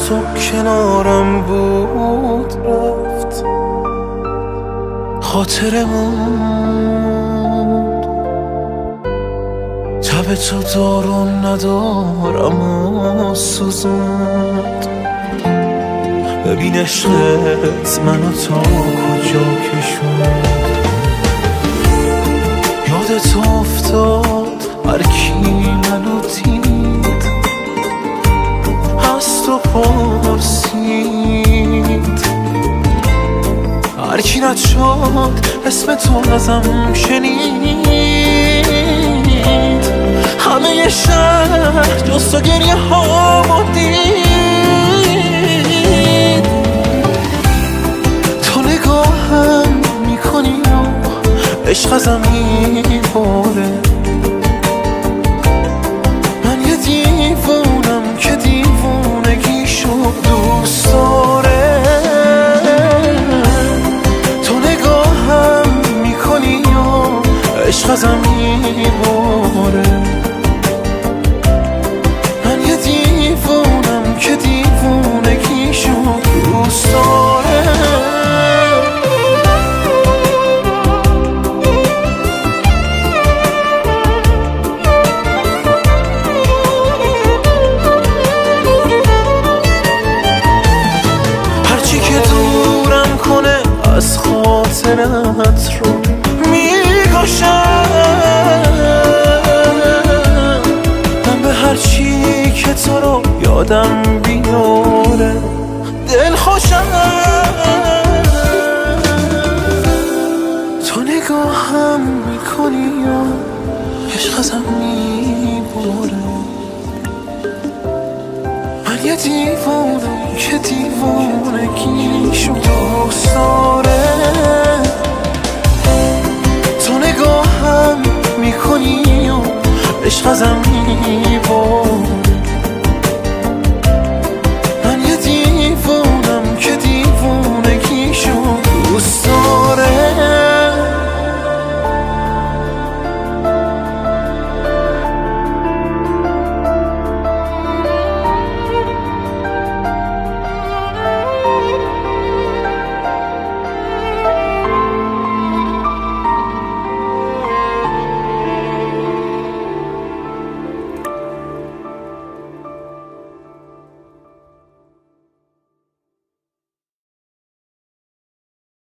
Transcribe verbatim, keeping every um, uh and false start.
تو کنارم بود رفت خاطرمون تب تو دارم ندارم و سوزوند ببین عشقت منو تا کجا کشوند یادت افتاد هر کی منو دید از تو پرسید هر کی نشد اسم تو ازم شنید همه شهر جز تو گریه ها دید تو نگاهم میکنی و عشق ازم میباره من یه دیوونم که دیوونگیشو دوست داره تو نگاهم میکنی و عشق ازم میباره من یه دیوونم که دیوونگیشو دوست داره از خاطرت رو میکشم من به هر چی که تو رو یادم بیاره دل خوشم تو نگاهم میکنی و عشق ازم میباره من یه دیوانم که دیوانگیشو دوست داره تو نگاهم میکنی و عشق ازم میباره